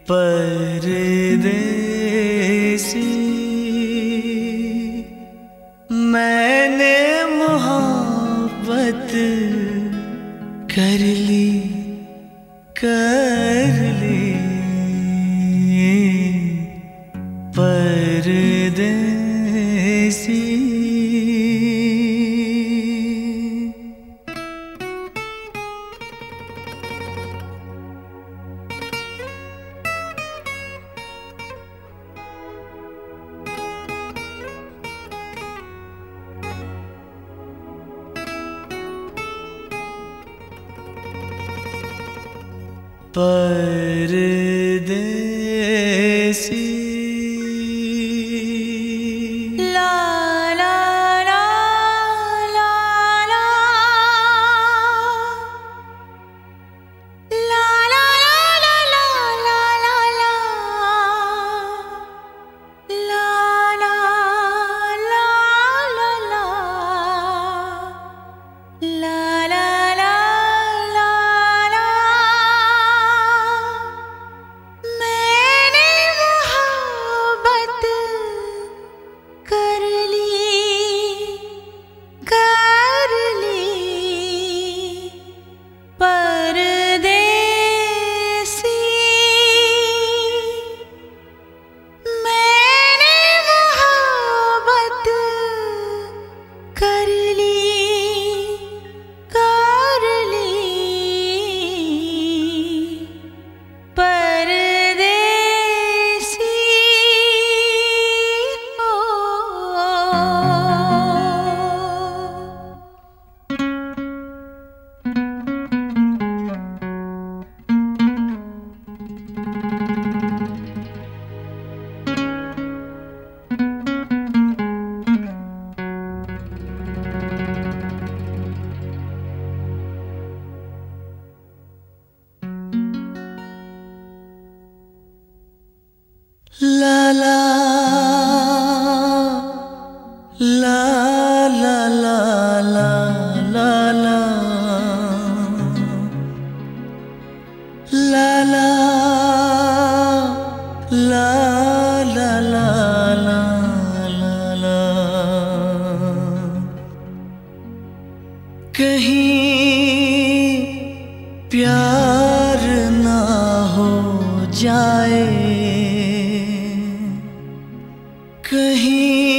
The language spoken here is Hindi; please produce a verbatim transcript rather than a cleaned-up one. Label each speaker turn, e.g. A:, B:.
A: परदेसी मैंने मोहब्बत कर ली कर ली परदेसी। परदेसी
B: ला ला ला ला ला ला ला ला ला ला ला ला ला ला ला ला ला
A: La la la la la la la la la la la la la la la कहीं प्यार ना हो जाए कहीं